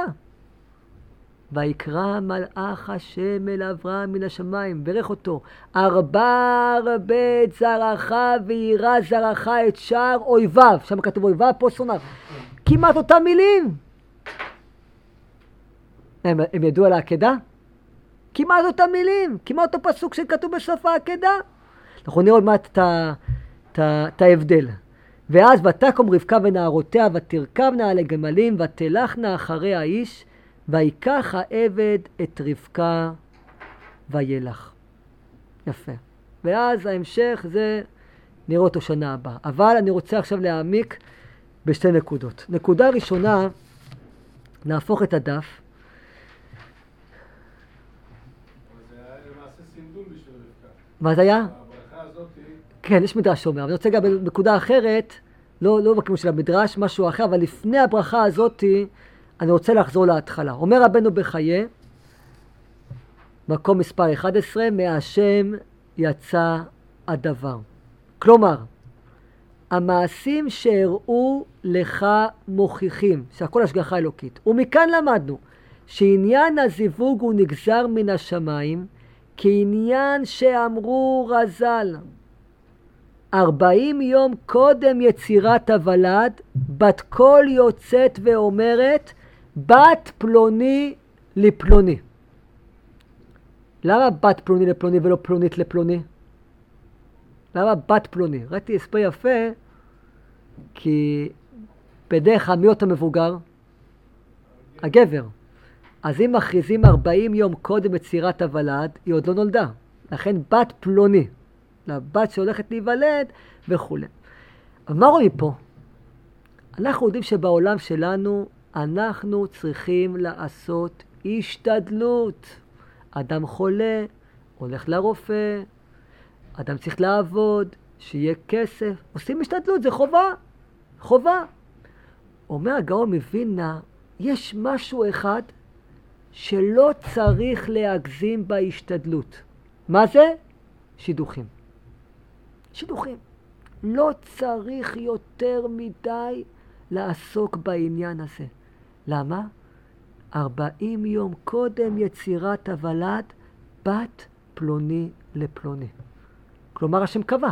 ויקרא מלאך השם אל אברהם מן השמיים, ברך אותו, ארבע בית זרעך וירא זרעך את שער אויביו. שם כתוב אויביו, פה שונאיו. כמעט אותם מילים. הם ידעו על העקדה? כמעט אותם מילים. כמעט אותו פסוק שכתוב בסוף העקדה. אנחנו נראה עוד מעט את ההבדל. ואז ותקום רבקה ונערותיה ותרכבנה על הגמלים ותלכנה אחרי האיש, ויקח העבד את רבקה וילך. יפה. ואז ההמשך זה נראה אותו שנה הבאה. אבל אני רוצה עכשיו להעמיק בשתי נקודות. נקודה ראשונה, נהפוך את הדף.
זה היה למעשה סינדול בשביל רבקה.
מה זה היה?
הברכה הזאת היא...
כן, יש מדרש שאומר. אבל אני רוצה גם בנקודה אחרת, לא בכיוון של המדרש, משהו אחר, אבל לפני הברכה הזאת, אני רוצה לחזור להתחלה. אומר רבנו בחיי, מקום מספר 11, מהשם יצא הדבר. כלומר, המעשים שהראו לך מוכיחים, שהכל השגחה אלוקית. ומכאן למדנו שעניין הזיווג הוא נגזר מן השמיים, כעניין שאמרו רז"ל, 40 יום קודם יצירת הוולד, בת קול יוצאת ואומרת, בת פלוני לפלוני. למה בת פלוני לפלוני ולא פלונית לפלוני? למה בת פלוני? ראיתי הסבר יפה, כי בדרך כלל מי אותו מבוגר? הגבר. אז אם מכריזים 40 יום קודם יצירת הוולד, היא עוד לא נולדה. לכן בת פלוני, לבת שהולכת להיוולד וכו'. אבל מה רואים פה? אנחנו יודעים שבעולם שלנו אנחנו צריכים לעשות השתדלות. אדם חולה, הולך לרופא, אדם צריך לעבוד, שיהיה כסף. עושים השתדלות, זה חובה. חובה. אומר הגאון מווילנה, יש משהו אחד שלא צריך להגזים בהשתדלות. מה זה? שידוכים. שידוכים. לא צריך יותר מדי לעסוק בעניין הזה. למה? 40 יום קודם יצירת הוולד, בת פלוני לפלוני. כלומר, השם קבע.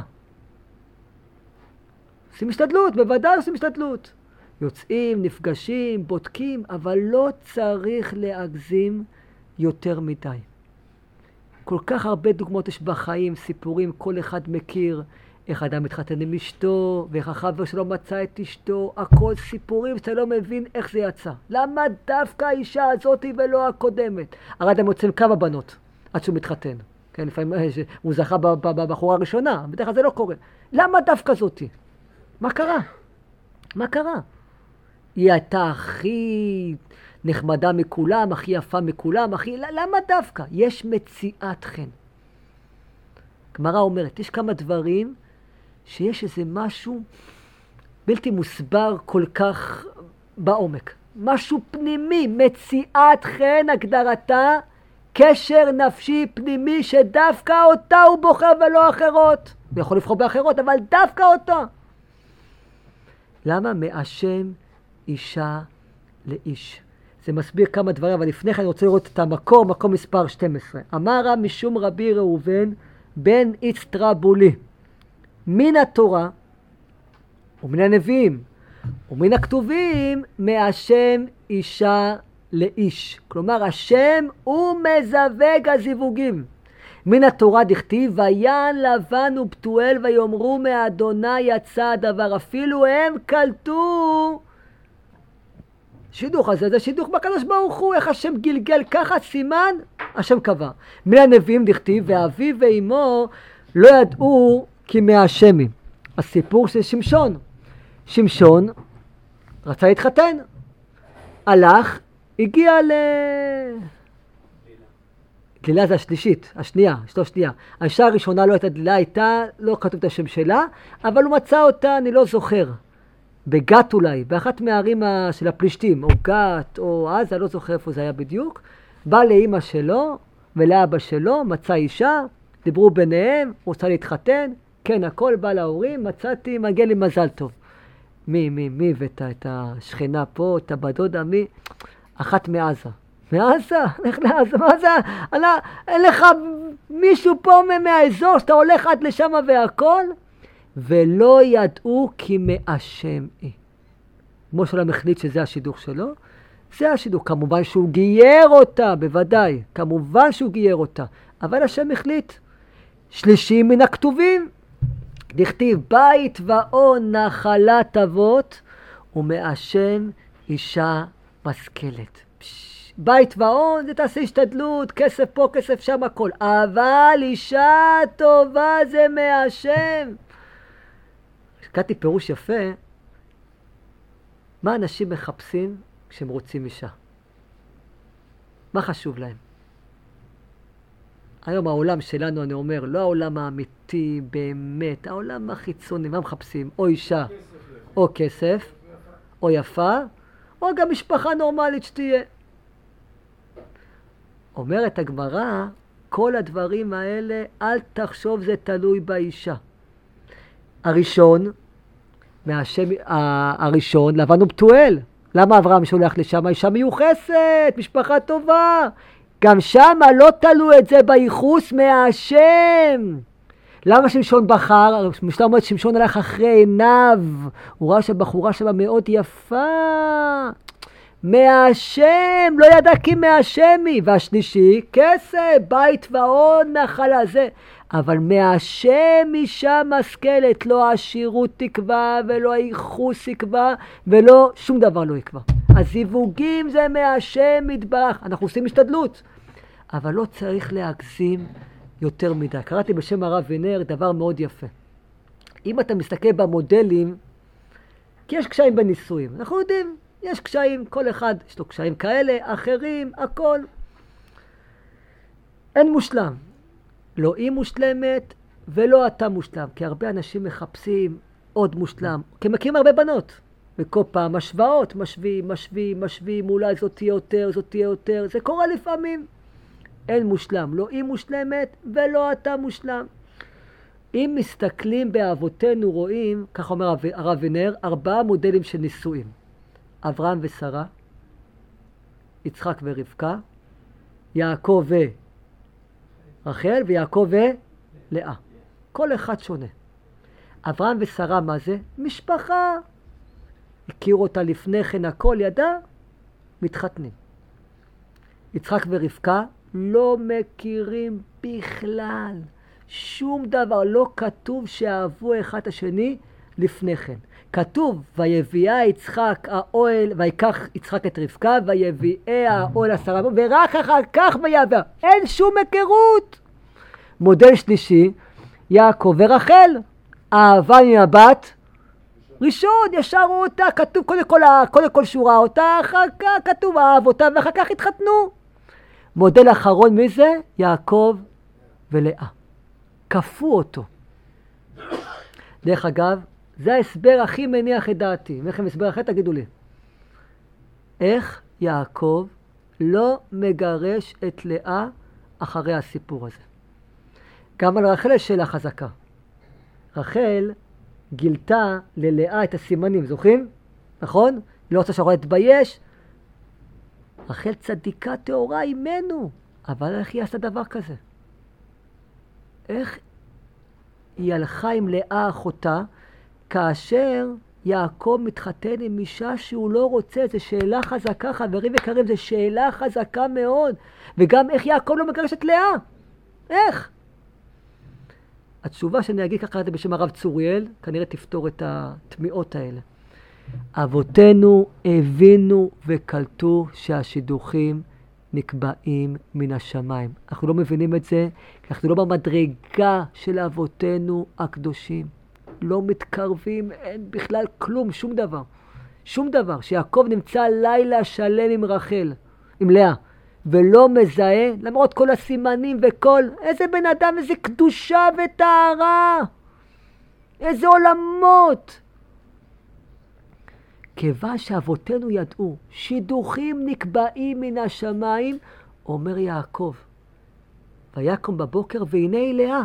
עושים השתדלות, בוודאי עושים השתדלות. יוצאים, נפגשים, בודקים, אבל לא צריך להגזים יותר מדי. כל כך הרבה דוגמאות יש בחיים, סיפורים, כל אחד מכיר, איך אדם מתחתן עם אשתו, ואיך החבר שלו מצא את אשתו, הכל סיפורים שאתה לא מבין איך זה יצא. למה דווקא האישה הזאת ולא הקודמת? הרי אדם יוצא עם כמה בנות עד שהוא מתחתן. כן, לפעמים הוא זכה בבחורה הראשונה, בדרך כלל זה לא קורה. למה דווקא זאתי? מה קרה? מה קרה? היא הייתה הכי נחמדה מכולם, הכי יפה מכולם, למה דווקא? יש מציאת חן. גמרא אומרת, יש כמה דברים שיש איזה משהו בלתי מוסבר כל כך בעומק. משהו פנימי, מציאת חן, הגדרתה, קשר נפשי פנימי שדווקא אותה הוא בוחר ולא אחרות. הוא יכול לבחור באחרות, אבל דווקא אותה. למה? מהשם אישה לאיש. זה מסביר כמה דברים, אבל לפני כן אני רוצה לראות את המקור, מקום מספר 12. אמרה משום רבי ראובן בן איצטרבולי, מן התורה ומן הנביאים ומן הכתובים מהשם אישה לאיש. כלומר, השם הוא מזווג הזיווגים. מן התורה דכתיב, ויען לבן ובתואל ויאמרו מאדוני יצא הדבר. אפילו הם קלטו. שידוך הזה זה שידוך בקדוש ברוך הוא, איך השם גלגל ככה, סימן, השם קבע. מן הנביאים דכתיב, ואביו ואמו לא ידעו כי מהשם היא. הסיפור של שמשון. שמשון רצה להתחתן. הלך, הגיע דלילה זה השלישית, השנייה, אשתו שנייה. האישה הראשונה לא הייתה דלילה, הייתה, לא כתוב את השם שלה, אבל הוא מצא אותה, אני לא זוכר. בגת אולי, באחת מהערים של הפלישתים, או גת, או עזה, לא זוכר איפה זה היה בדיוק. בא לאמא שלו ולאבא שלו, מצא אישה, דיברו ביניהם, רוצה להתחתן, כן, הכל בא להורים, מצאתי, מגיע לי מזל טוב. מי הבאת את השכנה פה, את הבדודה, מי? אחת מעזה. מעזה? לך לעזה, מה זה? אין לך מישהו פה מהאזור שאתה הולך עד לשם והכל? ולא ידעו כי מהשם היא. כמו שלא מחליט שזה השידוך שלו, זה השידוך. כמובן שהוא גייר אותה, בוודאי. כמובן שהוא גייר אותה. אבל השם החליט. שלישי מן הכתובים. דכתיב בית ואון נחלת אבות, ומהשם אישה משכלת. בית ואון זה תעשה השתדלות, כסף פה, כסף שם, הכל. אבל אישה טובה זה מהשם. קראתי פירוש יפה, מה אנשים מחפשים כשהם רוצים אישה? מה חשוב להם? היום העולם שלנו, אני אומר, לא העולם האמיתי באמת, העולם החיצוני, מה מחפשים? או אישה, או כסף, או יפה, או גם משפחה נורמלית שתהיה. אומרת הגמרא, כל הדברים האלה, אל תחשוב זה תלוי באישה. הראשון, הראשון, לבן ובתואל. למה אברהם שולח לשם? אישה מיוחסת, משפחה טובה. גם שם לא תלו את זה בייחוס מהשם. למה שמשון בחר? משנה אומרת שמשון הלך אחרי עיניו. הוא ראה שהבחורה שלה מאוד יפה. מהשם, לא ידע כי מהשם היא. והשלישי, כסף, בית ואון, נחלה זה. אבל מהשם אישה משכלת, לא העשירות תקבע ולא הייחוס יקבע ולא שום דבר לא יקבע. הזיווגים זה מהשם יתברך. אנחנו עושים השתדלות, אבל לא צריך להגזים יותר מדי. קראתי בשם הרב וינר דבר מאוד יפה. אם אתה מסתכל במודלים, כי יש קשיים בנישואים, אנחנו יודעים, יש קשיים, כל אחד יש לו קשיים כאלה, אחרים, הכל. אין מושלם. לא היא מושלמת ולא אתה מושלם, כי הרבה אנשים מחפשים עוד מושלם, כי מכירים הרבה בנות. וכל פעם השוואות, משווים, אולי זאת תהיה יותר, זאת תהיה יותר, זה קורה לפעמים. אין מושלם, לא היא מושלמת ולא אתה מושלם. אם מסתכלים באבותינו רואים, כך אומר הרב וינר, 4 מודלים של נישואים. אברהם ושרה, יצחק ורבקה, יעקב ורחל ויעקב ולאה. כל אחד שונה. אברהם ושרה מה זה? משפחה. הכירו אותה לפני כן, הכל ידע, מתחתנים. יצחק ורבקה לא מכירים בכלל. שום דבר לא כתוב שאהבו אחד השני לפני כן. כתוב, ויביאה יצחק האוהל, ויקח יצחק את רבקה, ויביאה האוהל השרה, ורק אחר כך ויעבר. אין שום היכרות. מודל שלישי, יעקב ורחל. אהבה ממבט ראשון, ישר אותה, כתוב קודם כל שורה אותה, אחר כך כתוב אהב אותה, ואחר כך התחתנו. מודל אחרון מי זה? יעקב ולאה. כפו אותו. דרך אגב, זה ההסבר הכי מניח את דעתי. אם לכם הסבר אחר, תגידו לי. איך יעקב לא מגרש את לאה אחרי הסיפור הזה? גם על רחל יש שאלה חזקה. רחל גילתה ללאה את הסימנים, זוכרים? נכון? לא רוצה שהרעה תתבייש. רחל צדיקה טהורה אימנו. אבל איך היא עשתה דבר כזה? איך היא הלכה עם לאה אחותה, כאשר יעקב מתחתן עם אישה שהוא לא רוצה? זו שאלה חזקה, חברים יקרים, זו שאלה חזקה מאוד. וגם איך יעקב לא מגרש את לאה? איך? התשובה שאני אגיד ככה בשם הרב צוריאל, כנראה תפתור את התמיעות האלה. אבותינו הבינו וקלטו שהשידוכים נקבעים מן השמיים. אנחנו לא מבינים את זה, כי אנחנו לא במדרגה של אבותינו הקדושים. לא מתקרבים, אין בכלל כלום, שום דבר. שום דבר. שיעקב נמצא לילה שלם עם רחל, עם לאה, ולא מזהה, למרות כל הסימנים וכל, איזה בן אדם, איזה קדושה וטהרה, איזה עולמות. כיוון שאבותינו ידעו, שידוכים נקבעים מן השמיים, אומר יעקב, ויקום בבוקר והנה היא לאה.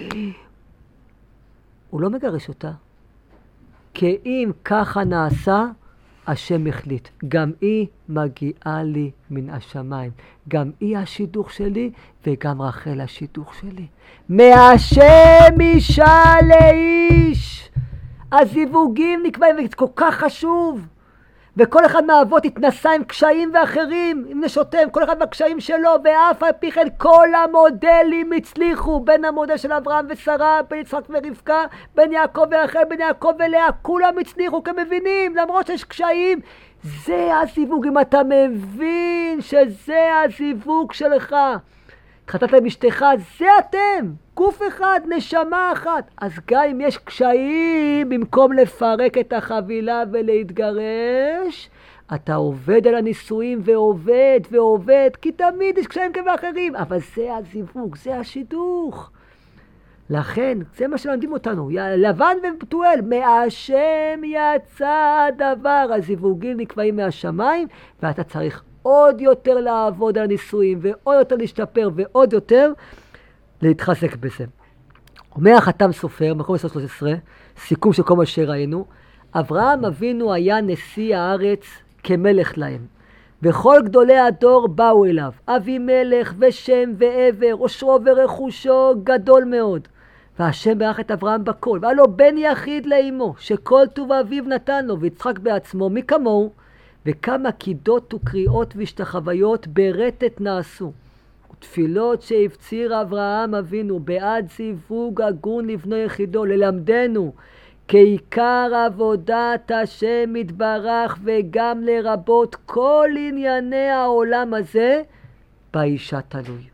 הוא לא מגרש אותה. כי אם ככה נעשה, השם החליט. גם היא מגיעה לי מן השמיים. גם היא השידוך שלי, וגם רחל השידוך שלי. מהשם אישה לאיש. הזיווגים נקבעים, וזה כל כך חשוב. וכל אחד מהאבות התנסה עם קשיים ואחרים, עם נשותיהם, כל אחד והקשיים שלו, ואף על פי כן כל המודלים הצליחו, בין המודל של אברהם ושרה, בין יצחק ורבקה, בין יעקב ורחל, בין יעקב ולאה, כולם הצליחו כמבינים, למרות שיש קשיים. זה הזיווג, אם אתה מבין שזה הזיווג שלך. התחתנת עם אשתך, זה אתם, גוף אחד, נשמה אחת. אז גם אם יש קשיים, במקום לפרק את החבילה ולהתגרש, אתה עובד על הנישואים ועובד, כי תמיד יש קשיים כאלה ואחרים. אבל זה הזיווג, זה השידוך. לכן, זה מה שלמדים אותנו. לבן ובתואל, מהשם יצא הדבר. הזיווגים נקבעים מהשמיים, ואתה צריך עוד יותר לעבוד על הנישואים, ועוד יותר להשתפר, ועוד יותר להתחזק בזה. אומר החתם סופר, מקום 13, סיכום של כל מה שראינו, אברהם אבינו היה נשיא הארץ כמלך להם. וכל גדולי הדור באו אליו, אבימלך ושם ועבר, עושרו ורכושו גדול מאוד. והשם ברך את אברהם בכל, והיה לו בן יחיד לאמו, שכל טוב אביו נתן לו, ויצחק בעצמו, מי כמוהו, וכמה קידות וקריאות והשתחוויות ברטט נעשו. ותפילות שהפציר אברהם אבינו בעד זיווג הגון לבנו יחידו, ללמדנו כעיקר עבודת השם יתברך, וגם לרבות כל ענייני העולם הזה, באישה תלוי.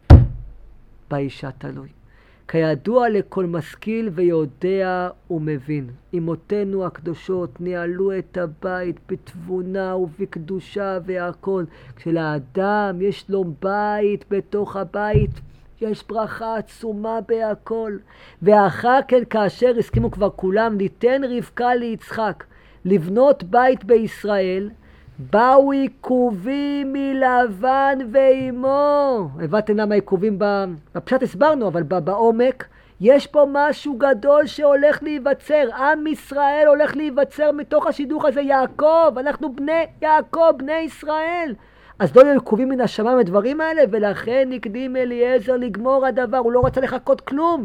באישה תלוי. כידוע לכל משכיל ויודע ומבין, אמותינו הקדושות ניהלו את הבית בתבונה ובקדושה והכל. כשלאדם יש לו בית בתוך הבית, יש ברכה עצומה בהכל. ואחר כן כאשר הסכימו כבר כולם ליתן רבקה ליצחק לבנות בית בישראל, באו עיכובים מלבן ואימו. הבנתם למה עיכובים בפשט הסברנו, אבל בעומק יש פה משהו גדול שהולך להיווצר. עם ישראל הולך להיווצר מתוך השידוך הזה. יעקב, אנחנו בני יעקב, בני ישראל. אז לא יהיו עיכובים מן השמיים הדברים האלה, ולכן הקדים אליעזר לגמור הדבר. הוא לא רצה לחכות כלום.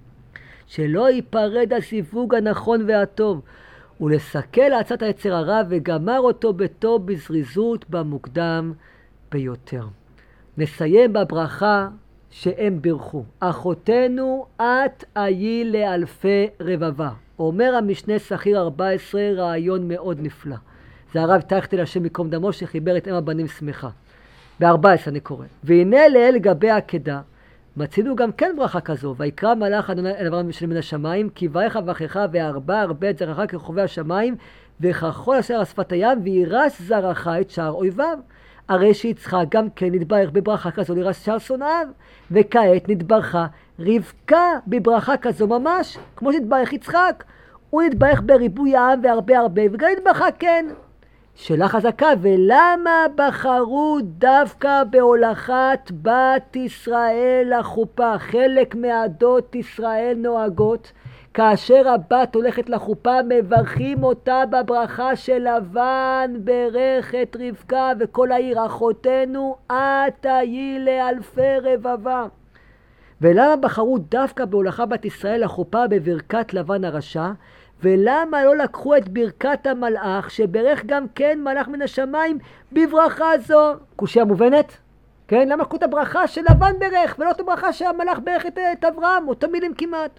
שלא ייפרד הסיווג הנכון והטוב. ולסכל לעצת היצר הרע, וגמר אותו בטוב בזריזות במוקדם ביותר. נסיים בברכה שהם בירכו. אחותנו את היי לאלפי רבבה. אומר המשנה שכיר 14, רעיון מאוד נפלא. זה הרב טייכטל השם מקום דמו שחיבר את אם הבנים שמחה. ב-14 אני קורא. והנה לאל לגבי העקדה, מצינו גם כן ברכה כזו, ויקרא מלאך אדוני אל אברהם ושלם מן השמיים, כי ברך אברכך והרבה הרבה את זרעך ככוכבי השמיים, וכחול אשר על שפת הים, וירש זרעך את שער אויביו. הרי שיצחק גם כן נתברך בברכה כזו לירש שער שונאיו, וכעת נתברכה רבקה בברכה כזו ממש, כמו שנתברך יצחק. הוא נתברך בריבוי העם והרבה הרבה, וגם נתברכה כן. שאלה חזקה, ולמה בחרו דווקא בהולכת בת ישראל לחופה? חלק מעדות ישראל נוהגות, כאשר הבת הולכת לחופה, מברכים אותה בברכה של לבן, ברך את רבקה וכל העיר, אחותנו את היי לאלפי רבבה. ולמה בחרו דווקא בהולכת בת ישראל לחופה בברכת לבן הרשע? ולמה לא לקחו את ברכת המלאך, שברך גם כן מלאך מן השמיים בברכה זו? קושיה מובנת? כן? למה לקחו את הברכה של לבן ברך, ולא את הברכה שהמלאך ברך את אברהם, אותו מילים כמעט?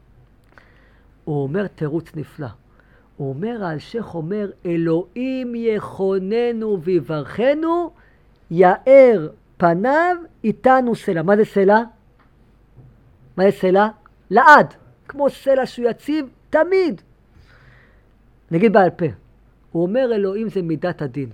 הוא אומר תירוץ נפלא. הוא אומר, האלשיך אומר, אלוהים יכוננו ויברכנו, יאר פניו איתנו סלע. מה זה סלע? מה זה סלע? לעד. כמו סלע שהוא יציב תמיד. נגיד בעל פה. הוא אומר אלוהים זה מידת הדין.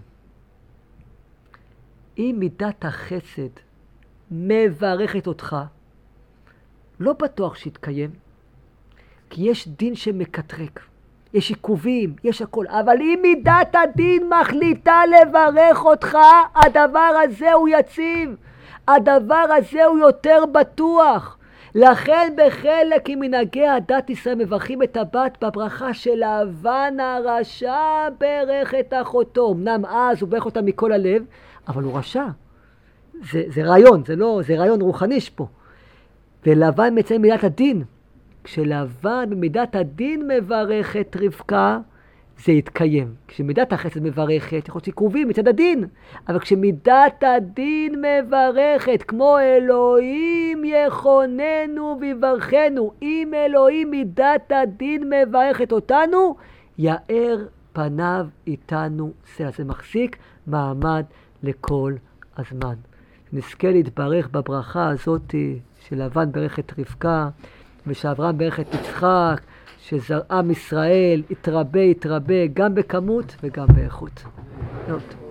אם מידת החסד מברכת אותך, לא בטוח שיתקיים. כי יש דין שמקטרק. יש עיכובים, יש הכל. אבל אם מידת הדין מחליטה לברך אותך, הדבר הזה הוא יציב. הדבר הזה הוא יותר בטוח. לכן בחלק ממנהגי הדת ישראל מברכים את הבת בברכה של לבן הרשע ברך את אחותו. אמנם אז הוא ברך אותה מכל הלב, אבל הוא רשע. זה רעיון, זה רעיון רוחני פה. ולבן מציין מידת הדין. כשלבן במידת הדין מברך את רבקה, זה יתקיים. כשמידת החסד מברכת, יכול להיות עיכובים מצד הדין. אבל כשמידת הדין מברכת, כמו אלוהים יכוננו ויברכנו, אם אלוהים מידת הדין מברכת אותנו, יאר פניו איתנו. זה מחזיק מעמד לכל הזמן. נזכה להתברך בברכה הזאת של לבן ברך את רבקה, ושאברהם ברך את יצחק, שזרעם ישראל יתרבה גם בכמות וגם באיכות.